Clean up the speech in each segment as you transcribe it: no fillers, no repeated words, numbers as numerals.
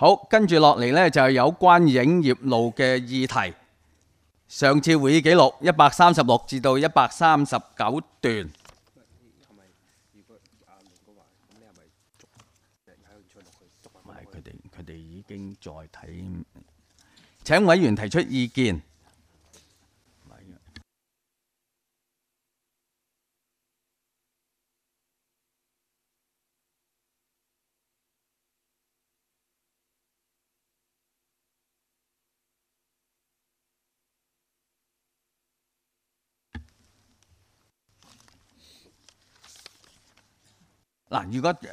好，跟住落嚟呢，就係有關影業路嘅議題。上次會議記錄136至到139段。佢哋已經在睇，請委員提出意見。嗱，如果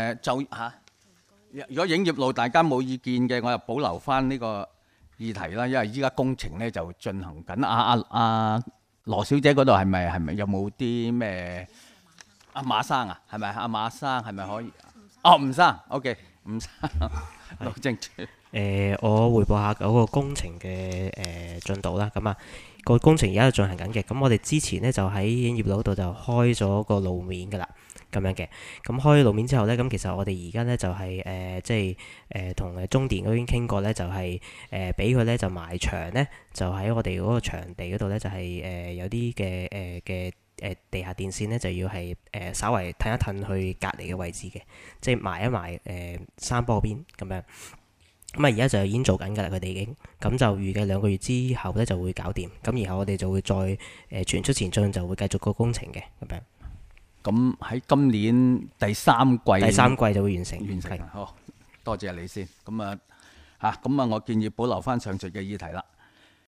如果影業路大家冇意見嘅，我就保留翻呢個議題啦，因為依家工程咧就進行緊。羅小姐嗰度係咪有冇啲咩？阿馬生啊，係咪？阿馬生係咪可以？哦，吳生 ，OK， 吳生，路政處。 我匯報下嗰個工程嘅進度啦。咁啊，個工程而家進行緊嘅。咁我哋之前呢，就喺影業路度就開咗個路面㗎啦。咁樣嘅，咁開路面之後呢，咁其實我哋而家呢，就係同中電嗰邊傾過呢，就係俾佢呢就埋牆呢，就喺我哋嗰個場地嗰度呢，就係有啲嘅地下電線呢，就要係稍為褪一褪去隔離嘅位置嘅，即係埋一埋山坡嗰邊咁樣。咁啊，而家就已經做緊㗎啦，佢哋已經咁就預計2個月之後呢就會搞掂。咁然後我哋就會再全速前進，就會繼續個工程嘅咁樣。 咁喺今年第三季就會完成。 好，多謝你先。咁我建議保留翻上述嘅議題啦。